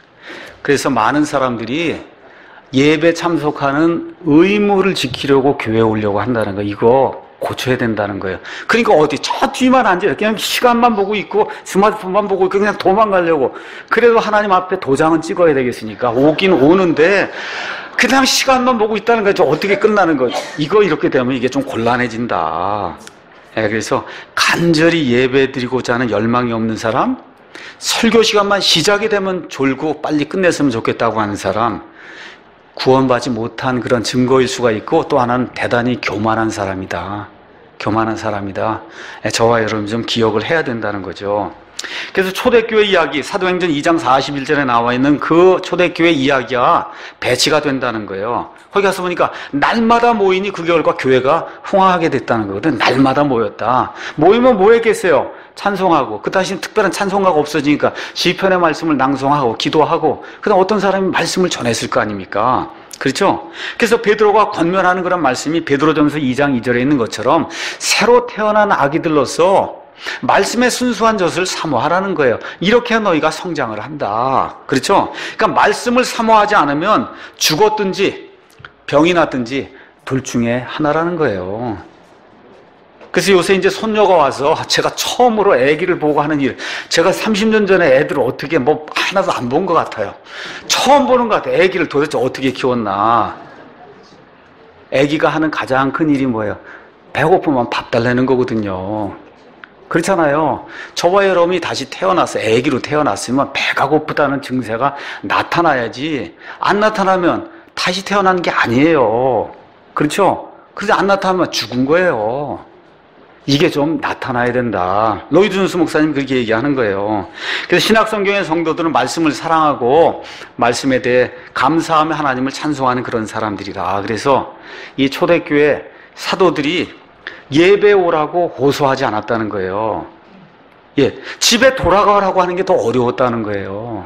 A: 그래서 많은 사람들이 예배 참석하는 의무를 지키려고 교회에 오려고 한다는 거 이거 고쳐야 된다는 거예요. 그러니까 어디 저 뒤만 앉아 그냥 시간만 보고 있고 스마트폰만 보고 있고 그냥 도망가려고. 그래도 하나님 앞에 도장은 찍어야 되겠으니까 오긴 오는데 그냥 시간만 보고 있다는 거죠. 어떻게 끝나는 거. 이거 이렇게 되면 이게 좀 곤란해진다. 예, 그래서 간절히 예배 드리고자 하는 열망이 없는 사람, 설교 시간만 시작이 되면 졸고 빨리 끝냈으면 좋겠다고 하는 사람, 구원받지 못한 그런 증거일 수가 있고 또 하나는 대단히 교만한 사람이다. 교만한 사람이다. 예, 저와 여러분 좀 기억을 해야 된다는 거죠. 그래서 초대교회 이야기, 사도행전 이 장 사십일 절에 나와 있는 그 초대교회 이야기가 배치가 된다는 거예요. 거기 가서 보니까 날마다 모이니 그 결과 교회가 흥황하게 됐다는 거거든. 날마다 모였다. 모이면 뭐 했겠어요? 찬송하고, 그 다시 특별한 찬송가가 없어지니까 시편의 말씀을 낭송하고 기도하고, 그다음 어떤 사람이 말씀을 전했을 거 아닙니까? 그렇죠? 그래서 베드로가 권면하는 그런 말씀이 베드로전서 이 장 이 절에 있는 것처럼 새로 태어난 아기들로서 말씀의 순수한 젖을 사모하라는 거예요. 이렇게 너희가 성장을 한다. 그렇죠? 그러니까 말씀을 사모하지 않으면 죽었든지 병이 났든지 둘 중에 하나라는 거예요. 그래서 요새 이제 손녀가 와서 제가 처음으로 아기를 보고 하는 일, 제가 삼십 년 전에 애들을 어떻게 뭐 하나도 안 본 것 같아요. 처음 보는 것 같아요. 아기를 도대체 어떻게 키웠나. 아기가 하는 가장 큰 일이 뭐예요? 배고프면 밥 달라는 거거든요. 그렇잖아요. 저와 여러분이 다시 태어나서 아기로 태어났으면 배가 고프다는 증세가 나타나야지 안 나타나면 다시 태어난 게 아니에요. 그렇죠? 그래서 안 나타나면 죽은 거예요. 이게 좀 나타나야 된다. 로이드 존스 목사님 그렇게 얘기하는 거예요. 그래서 신약성경의 성도들은 말씀을 사랑하고 말씀에 대해 감사하며 하나님을 찬송하는 그런 사람들이다. 그래서 이 초대교회 사도들이 예배 오라고 호소하지 않았다는 거예요. 예, 집에 돌아가라고 하는 게 더 어려웠다는 거예요.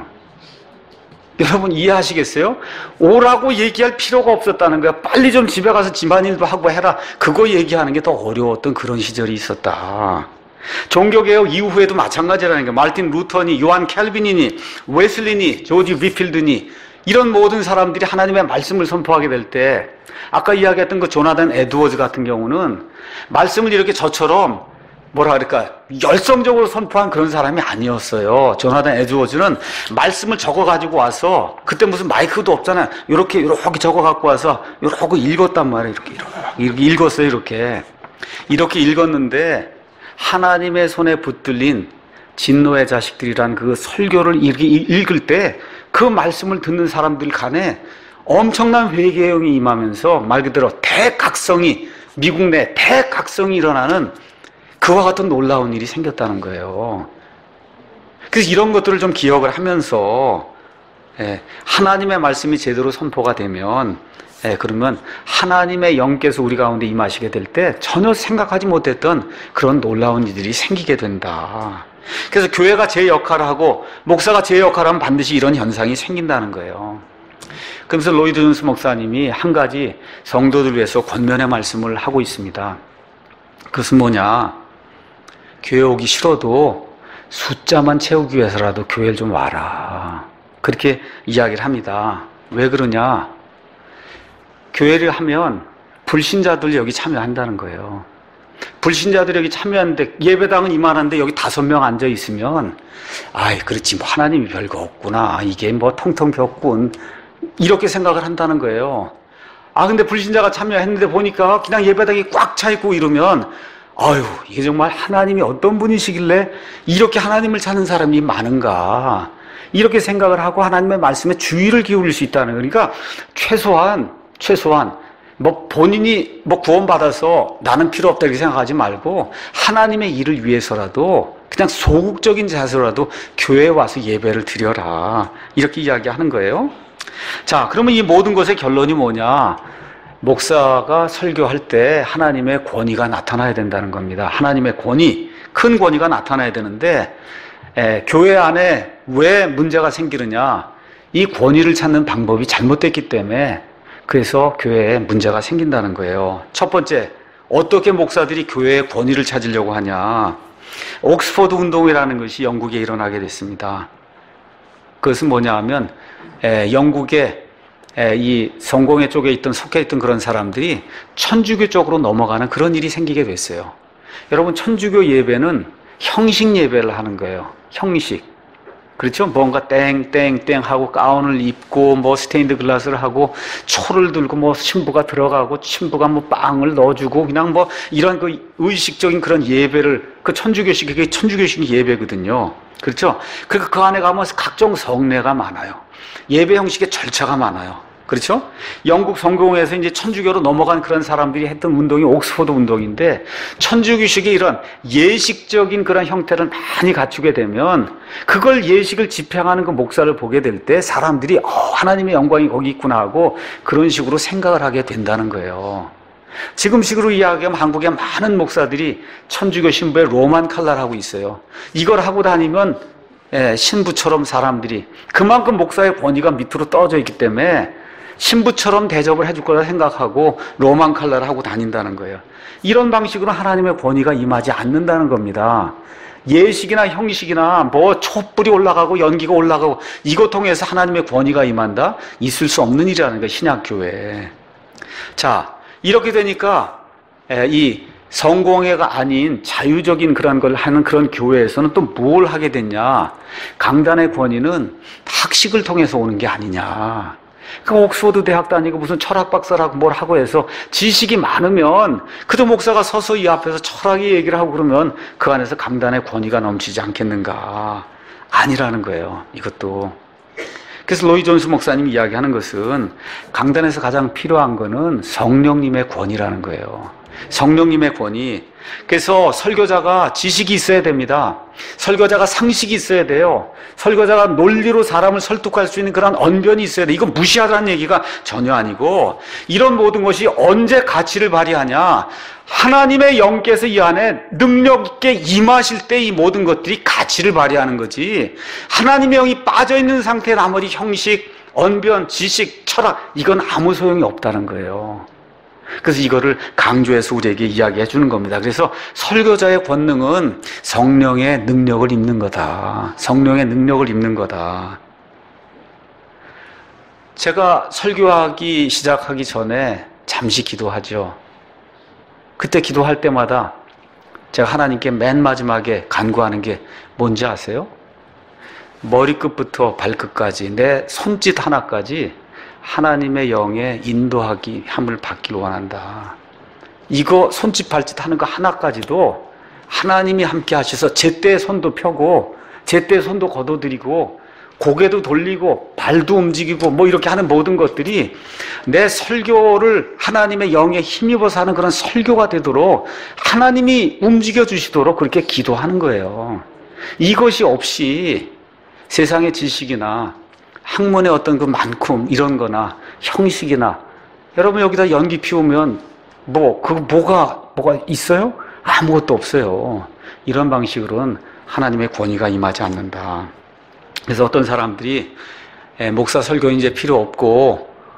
A: 여러분 이해하시겠어요? 오라고 얘기할 필요가 없었다는 거야. 빨리 좀 집에 가서 집안일도 하고 해라. 그거 얘기하는 게 더 어려웠던 그런 시절이 있었다. 종교개혁 이후에도 마찬가지라는 거예요. 마르틴 루터니, 요한 캘빈이니, 웨슬리니, 조지 위필드니 이런 모든 사람들이 하나님의 말씀을 선포하게 될 때 아까 이야기했던 그 조나단 에드워즈 같은 경우는 말씀을 이렇게 저처럼 뭐라 그럴까 열성적으로 선포한 그런 사람이 아니었어요. 조나단 에드워즈는 말씀을 적어가지고 와서 그때 무슨 마이크도 없잖아요. 이렇게 이렇게 적어갖고 와서 이렇게 읽었단 말이에요. 이렇게 이렇게 읽었어요. 이렇게 이렇게 읽었는데 하나님의 손에 붙들린 진노의 자식들이란 그 설교를 읽을 때 그 말씀을 듣는 사람들 간에 엄청난 회개형이 임하면서 말 그대로 대각성이 미국 내 대각성이 일어나는 그와 같은 놀라운 일이 생겼다는 거예요. 그래서 이런 것들을 좀 기억을 하면서 예, 하나님의 말씀이 제대로 선포가 되면 예, 그러면 하나님의 영께서 우리 가운데 임하시게 될 때 전혀 생각하지 못했던 그런 놀라운 일들이 생기게 된다. 그래서 교회가 제 역할을 하고 목사가 제 역할을 하면 반드시 이런 현상이 생긴다는 거예요. 그러면서 로이드 존스 목사님이 한 가지 성도들 위해서 권면의 말씀을 하고 있습니다. 그것은 뭐냐? 교회 오기 싫어도 숫자만 채우기 위해서라도 교회를 좀 와라. 그렇게 이야기를 합니다. 왜 그러냐? 교회를 하면 불신자들 여기 참여한다는 거예요. 불신자들이 여기 참여하는데 예배당은 이만한데 여기 다섯 명 앉아 있으면 아이 그렇지 뭐 하나님이 별거 없구나. 이게 뭐 텅텅 벽군. 이렇게 생각을 한다는 거예요. 아 근데 불신자가 참여했는데 보니까 그냥 예배당이 꽉 차 있고 이러면 아유 이게 정말 하나님이 어떤 분이시길래 이렇게 하나님을 찾는 사람이 많은가. 이렇게 생각을 하고 하나님의 말씀에 주의를 기울일 수 있다는 거예요. 그러니까 최소한 최소한 뭐 본인이 뭐 구원받아서 나는 필요 없다 이렇게 생각하지 말고 하나님의 일을 위해서라도 그냥 소극적인 자세로라도 교회에 와서 예배를 드려라. 이렇게 이야기하는 거예요. 자, 그러면 이 모든 것의 결론이 뭐냐? 목사가 설교할 때 하나님의 권위가 나타나야 된다는 겁니다. 하나님의 권위, 큰 권위가 나타나야 되는데 에, 교회 안에 왜 문제가 생기느냐? 이 권위를 찾는 방법이 잘못됐기 때문에 그래서 교회에 문제가 생긴다는 거예요. 첫 번째, 어떻게 목사들이 교회의 권위를 찾으려고 하냐? 옥스퍼드 운동이라는 것이 영국에 일어나게 됐습니다. 그것은 뭐냐 하면 에, 영국의 에, 이 성공회 쪽에 있던 속해 있던 그런 사람들이 천주교 쪽으로 넘어가는 그런 일이 생기게 됐어요. 여러분 천주교 예배는 형식 예배를 하는 거예요. 형식. 그렇죠? 뭔가 땡땡땡 하고 가운을 입고 뭐 스테인드 글라스를 하고 초를 들고 뭐 신부가 들어가고 신부가 뭐 빵을 넣어주고 그냥 뭐 이런 그 의식적인 그런 예배를 그 천주교식 그게 천주교식 예배거든요. 그렇죠? 그러니까 그 안에 가면 각종 성례가 많아요. 예배 형식의 절차가 많아요. 그렇죠? 영국 성공회에서 이제 천주교로 넘어간 그런 사람들이 했던 운동이 옥스퍼드 운동인데 천주교식의 이런 예식적인 그런 형태를 많이 갖추게 되면 그걸 예식을 집행하는 그 목사를 보게 될 때 사람들이 어, 하나님의 영광이 거기 있구나 하고 그런 식으로 생각을 하게 된다는 거예요. 지금식으로 이야기하면 한국의 많은 목사들이 천주교 신부의 로만 칼라를 하고 있어요. 이걸 하고 다니면 예, 신부처럼 사람들이 그만큼 목사의 권위가 밑으로 떨어져 있기 때문에 신부처럼 대접을 해줄 거라 생각하고 로만 칼라를 하고 다닌다는 거예요. 이런 방식으로 하나님의 권위가 임하지 않는다는 겁니다. 예식이나 형식이나 뭐 촛불이 올라가고 연기가 올라가고 이거 통해서 하나님의 권위가 임한다? 있을 수 없는 일이라는 거예요. 신약교회에. 자, 이렇게 되니까 이 성공회가 아닌 자유적인 그런 걸 하는 그런 교회에서는 또 뭘 하게 됐냐? 강단의 권위는 학식을 통해서 오는 게 아니냐? 그 옥스퍼드 대학 다니고 무슨 철학 박사라고 뭘 하고 해서 지식이 많으면 그도 목사가 서서 이 앞에서 철학의 얘기를 하고 그러면 그 안에서 강단의 권위가 넘치지 않겠는가? 아니라는 거예요. 이것도. 그래서 로이 존스 목사님이 이야기하는 것은 강단에서 가장 필요한 거는 성령님의 권위라는 거예요. 성령님의 권위. 그래서 설교자가 지식이 있어야 됩니다. 설교자가 상식이 있어야 돼요. 설교자가 논리로 사람을 설득할 수 있는 그런 언변이 있어야 돼. 이건 무시하라는 얘기가 전혀 아니고 이런 모든 것이 언제 가치를 발휘하냐? 하나님의 영께서 이 안에 능력 있게 임하실 때 이 모든 것들이 가치를 발휘하는 거지. 하나님의 영이 빠져있는 상태에 나머지 형식, 언변, 지식, 철학 이건 아무 소용이 없다는 거예요. 그래서 이거를 강조해서 우리에게 이야기해 주는 겁니다. 그래서 설교자의 권능은 성령의 능력을 입는 거다. 성령의 능력을 입는 거다. 제가 설교하기 시작하기 전에 잠시 기도하죠. 그때 기도할 때마다 제가 하나님께 맨 마지막에 간구하는 게 뭔지 아세요? 머리끝부터 발끝까지 내 손짓 하나까지 하나님의 영에 인도하기 함을 받기를 원한다. 이거 손짓 발짓 하는 거 하나까지도 하나님이 함께 하셔서 제때 손도 펴고 제때 손도 걷어들이고 고개도 돌리고 발도 움직이고 뭐 이렇게 하는 모든 것들이 내 설교를 하나님의 영에 힘입어서 하는 그런 설교가 되도록 하나님이 움직여 주시도록 그렇게 기도하는 거예요. 이것이 없이 세상의 지식이나 학문의 어떤 그 많고 이런 거나 형식이나 여러분 여기다 연기 피우면 뭐, 그 뭐가, 뭐가 있어요? 아무것도 없어요. 이런 방식으로는 하나님의 권위가 임하지 않는다. 그래서 어떤 사람들이 목사 설교 이제 필요 없고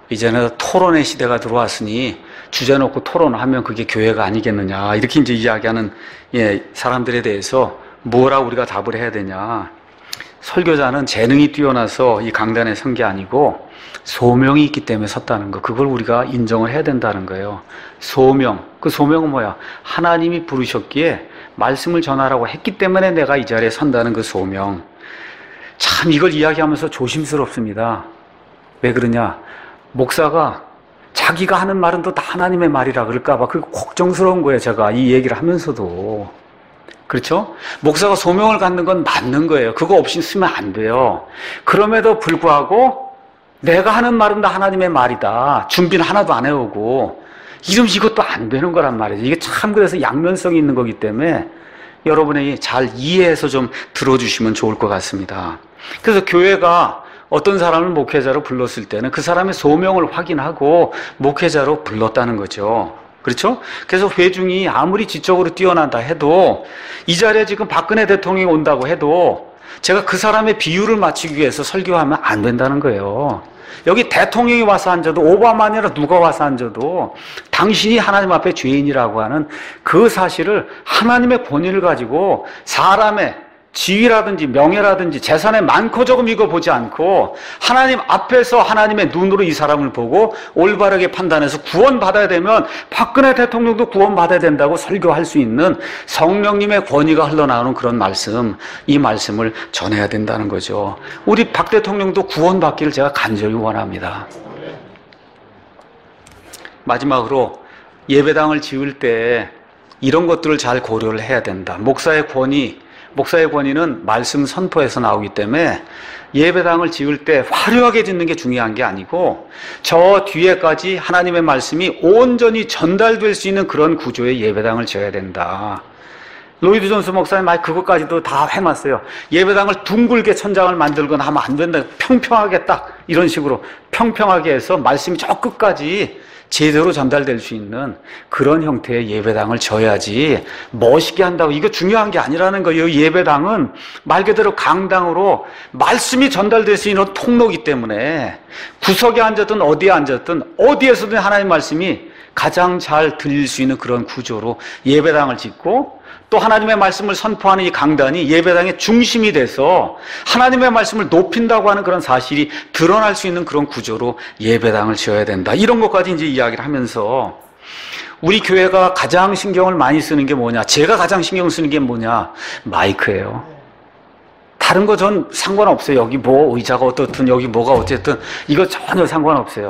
A: 이제는 토론의 시대가 들어왔으니 주제 놓고 토론하면 그게 교회가 아니겠느냐. 이렇게 이제 이야기하는 예, 사람들에 대해서 뭐라고 우리가 답을 해야 되냐. 설교자는 재능이 뛰어나서 이 강단에 선 게 아니고 소명이 있기 때문에 섰다는 거. 그걸 우리가 인정을 해야 된다는 거예요. 소명. 그 소명은 뭐야? 하나님이 부르셨기에 말씀을 전하라고 했기 때문에 내가 이 자리에 선다는 그 소명. 참 이걸 이야기하면서 조심스럽습니다. 왜 그러냐? 목사가 자기가 하는 말은 또 다 하나님의 말이라 그럴까봐 그 걱정스러운 거예요. 제가 이 얘기를 하면서도. 그렇죠? 목사가 소명을 갖는 건 맞는 거예요. 그거 없이 쓰면 안 돼요. 그럼에도 불구하고 내가 하는 말은 다 하나님의 말이다. 준비는 하나도 안 해오고 이러면 이것도 안 되는 거란 말이죠. 이게 참 그래서 양면성이 있는 거기 때문에 여러분이 잘 이해해서 좀 들어주시면 좋을 것 같습니다. 그래서 교회가 어떤 사람을 목회자로 불렀을 때는 그 사람의 소명을 확인하고 목회자로 불렀다는 거죠. 그렇죠? 그래서 회중이 아무리 지적으로 뛰어난다 해도 이 자리에 지금 박근혜 대통령이 온다고 해도 제가 그 사람의 비율을 맞추기 위해서 설교하면 안 된다는 거예요. 여기 대통령이 와서 앉아도 오바마 아니라 누가 와서 앉아도 당신이 하나님 앞에 죄인이라고 하는 그 사실을 하나님의 권위를 가지고 사람의 지위라든지 명예라든지 재산의 많고 적음 이거 보지 않고 하나님 앞에서 하나님의 눈으로 이 사람을 보고 올바르게 판단해서 구원받아야 되면 박근혜 대통령도 구원받아야 된다고 설교할 수 있는 성령님의 권위가 흘러나오는 그런 말씀, 이 말씀을 전해야 된다는 거죠. 우리 박 대통령도 구원받기를 제가 간절히 원합니다. 마지막으로 예배당을 지을 때 이런 것들을 잘 고려를 해야 된다. 목사의 권위, 목사의 권위는 말씀 선포에서 나오기 때문에 예배당을 지을 때 화려하게 짓는 게 중요한 게 아니고 저 뒤에까지 하나님의 말씀이 온전히 전달될 수 있는 그런 구조의 예배당을 지어야 된다. 로이드 존스 목사님 아니 그것까지도 다 해놨어요. 예배당을 둥글게 천장을 만들거나 하면 안 된다. 평평하게 딱 이런 식으로 평평하게 해서 말씀이 저 끝까지 제대로 전달될 수 있는 그런 형태의 예배당을 져야지 멋있게 한다고 이거 중요한 게 아니라는 거예요. 예배당은 말 그대로 강당으로 말씀이 전달될 수 있는 통로이기 때문에 구석에 앉았든 어디에 앉았든 어디에서든 하나님 말씀이 가장 잘 들릴 수 있는 그런 구조로 예배당을 짓고 또 하나님의 말씀을 선포하는 이 강단이 예배당의 중심이 돼서 하나님의 말씀을 높인다고 하는 그런 사실이 드러날 수 있는 그런 구조로 예배당을 지어야 된다. 이런 것까지 이제 이야기를 하면서 우리 교회가 가장 신경을 많이 쓰는 게 뭐냐? 제가 가장 신경 쓰는 게 뭐냐? 마이크예요. 다른 거 전 상관없어요. 여기 뭐 의자가 어떻든 여기 뭐가 어쨌든 이거 전혀 상관없어요.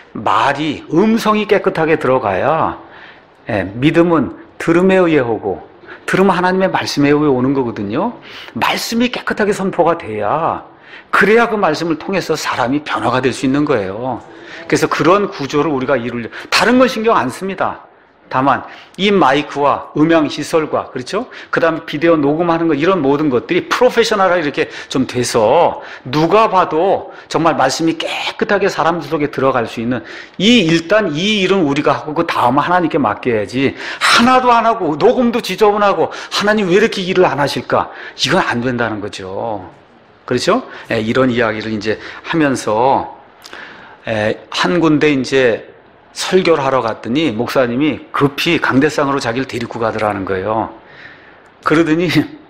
A: 말이 음성이 깨끗하게 들어가야 예, 믿음은 들음에 의해 오고 들으면 하나님의 말씀에 의해 오는 거거든요. 말씀이 깨끗하게 선포가 돼야 그래야 그 말씀을 통해서 사람이 변화가 될 수 있는 거예요. 그래서 그런 구조를 우리가 이루려 다른 건 신경 안 씁니다. 다만 이 마이크와 음향 시설과 그렇죠? 그 다음에 비디오 녹음하는 것 이런 모든 것들이 프로페셔널하게 이렇게 좀 돼서 누가 봐도 정말 말씀이 깨끗하게 사람들 속에 들어갈 수 있는 이 일단 이 일은 우리가 하고 그 다음은 하나님께 맡겨야지 하나도 안 하고 녹음도 지저분하고 하나님 왜 이렇게 일을 안 하실까? 이건 안 된다는 거죠. 그렇죠? 예, 이런 이야기를 이제 하면서 예, 한 군데 이제 설교를 하러 갔더니 목사님이 급히 강대상으로 자기를 데리고 가더라는 거예요. 그러더니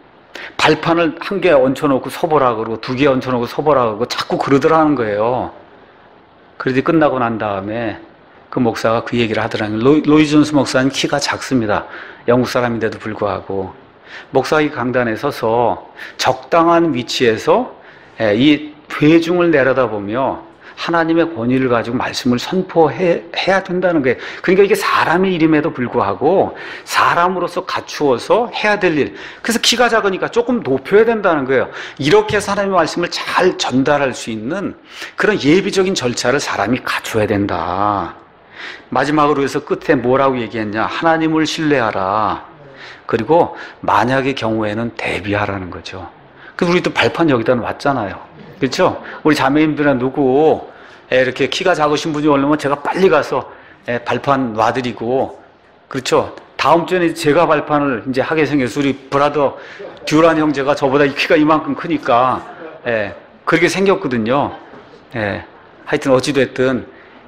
A: 발판을 한 개 얹혀놓고 서보라 그러고 두 개 얹혀놓고 서보라 그러고 자꾸 그러더라는 거예요. 그러더니 끝나고 난 다음에 그 목사가 그 얘기를 하더라는 거예요. 로, 로이 존스 목사는 키가 작습니다. 영국 사람인데도 불구하고 목사가 이 강단에 서서 적당한 위치에서 이 회중을 내려다보며 하나님의 권위를 가지고 말씀을 선포해야 된다는 거예요. 그러니까 이게 사람의 일임에도 불구하고 사람으로서 갖추어서 해야 될 일. 그래서 키가 작으니까 조금 높여야 된다는 거예요. 이렇게 해서 하나님의 말씀을 잘 전달할 수 있는 그런 예비적인 절차를 사람이 갖춰야 된다. 마지막으로 해서 끝에 뭐라고 얘기했냐. 하나님을 신뢰하라. 그리고 만약의 경우에는 대비하라는 거죠. 그래서 우리도 발판 여기다 놨잖아요. 그렇죠? 우리 자매님들이나 누구 이렇게 키가 작으신 분이 오려면 제가 빨리 가서 발판 놔드리고 그렇죠? 다음 주에는 제가 발판을 이제 하게 생겼어. 우리 브라더 듀란 형제가 저보다 키가 이만큼 크니까 예, 그렇게 생겼거든요. 예, 하여튼 어찌됐든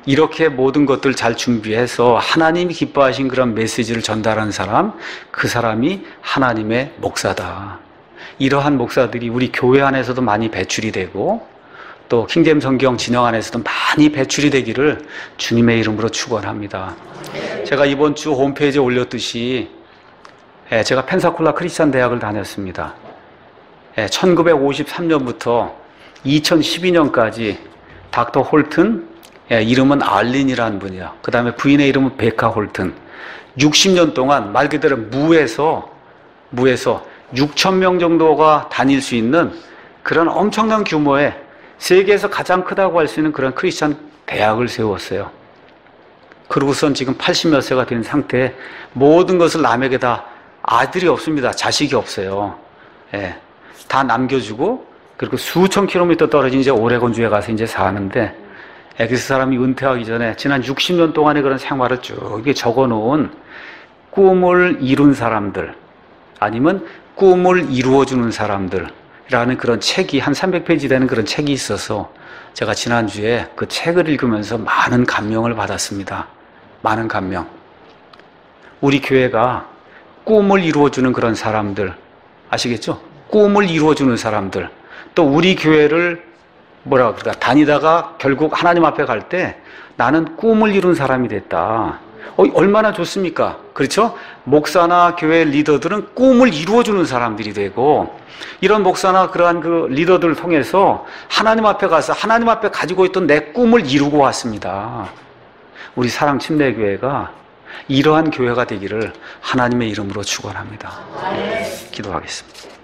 A: 이렇게 모든 것들 잘 준비해서 하나님이 기뻐하신 그런 메시지를 전달하는 사람, 그 사람이 하나님의 목사다. 이러한 목사들이 우리 교회 안에서도 많이 배출이 되고 또 킹잼 성경 진영 안에서도 많이 배출이 되기를 주님의 이름으로 축원합니다. 제가 이번 주 홈페이지에 올렸듯이 제가 펜사콜라 크리스찬 대학을 다녔습니다. 천구백오십삼 년부터 이천십이 년까지 닥터 홀튼, 이름은 알린이라는 분이요. 그 다음에 부인의 이름은 베카 홀튼. 육십 년 동안 말 그대로 무에서 무에서 육천 명 정도가 다닐 수 있는 그런 엄청난 규모의 세계에서 가장 크다고 할 수 있는 그런 크리스찬 대학을 세웠어요. 그러고선 지금 팔십몇 세가 된 상태에 모든 것을 남에게 다 아들이 없습니다. 자식이 없어요. 예, 다 남겨주고 그리고 수천 킬로미터 떨어진 이제 오레곤주에 가서 이제 사는데 예, 그 사람이 은퇴하기 전에 지난 육십 년 동안의 그런 생활을 쭉 이게 적어놓은 꿈을 이룬 사람들 아니면 꿈을 이루어주는 사람들이라는 그런 책이 한 삼백 페이지 되는 그런 책이 있어서 제가 지난주에 그 책을 읽으면서 많은 감명을 받았습니다. 많은 감명. 우리 교회가 꿈을 이루어주는 그런 사람들 아시겠죠? 꿈을 이루어주는 사람들 또 우리 교회를 뭐라 그럴까 다니다가 결국 하나님 앞에 갈 때 나는 꿈을 이룬 사람이 됐다. 어, 얼마나 좋습니까? 그렇죠? 목사나 교회 리더들은 꿈을 이루어주는 사람들이 되고 이런 목사나 그러한 그 리더들을 통해서 하나님 앞에 가서 하나님 앞에 가지고 있던 내 꿈을 이루고 왔습니다. 우리 사랑 침례교회가 이러한 교회가 되기를 하나님의 이름으로 축원합니다. 기도하겠습니다.